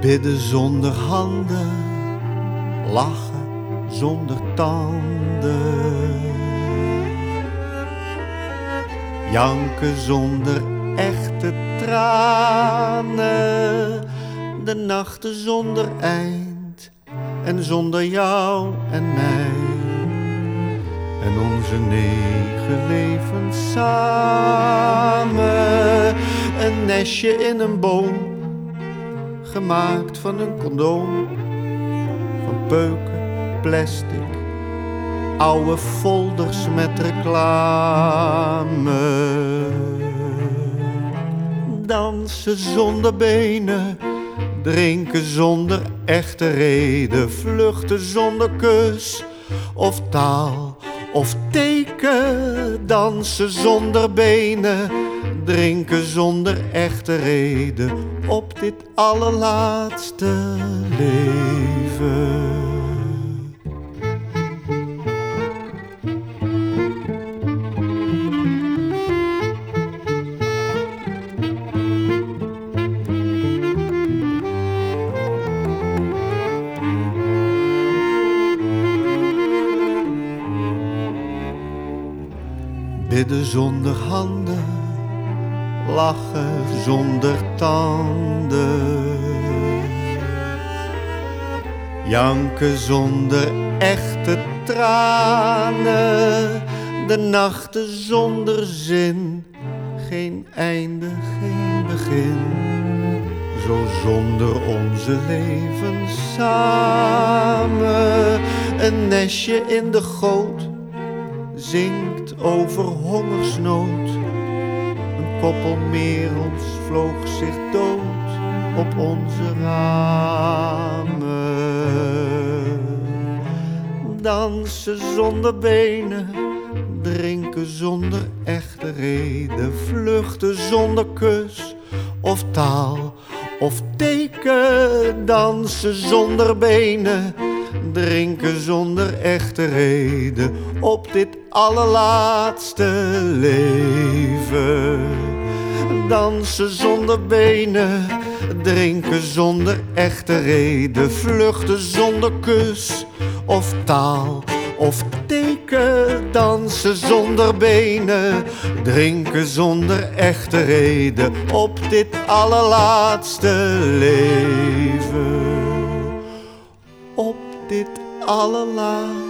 Bidden zonder handen, lachen zonder tanden, janken zonder echte tranen, de nachten zonder eind en zonder jou en mij en onze 9 levens samen. Een nestje in een boom, gemaakt van een condoom, van peuken, plastic, oude folders met reclame. Dansen zonder benen, drinken zonder echte reden, vluchten zonder kus of taal of teken. Dansen zonder benen, drinken zonder echte reden, op dit allerlaatste leven. Bidden zonder handen, lachen zonder tanden, janken zonder echte tranen, de nachten zonder zin, geen einde, geen begin, zo zonder onze levens samen. Een nestje in de goot zingt over hongersnood, een koppel merels vloog zich dood op onze ramen. Dansen zonder benen, drinken zonder echte reden, vluchten zonder kus of taal of teken. Dansen zonder benen, drinken zonder echte reden, op dit allerlaatste leven. Dansen zonder benen, drinken zonder echte reden, vluchten zonder kus of taal of teken. Dansen zonder benen, drinken zonder echte reden, op dit allerlaatste leven. Op dit allerlaatste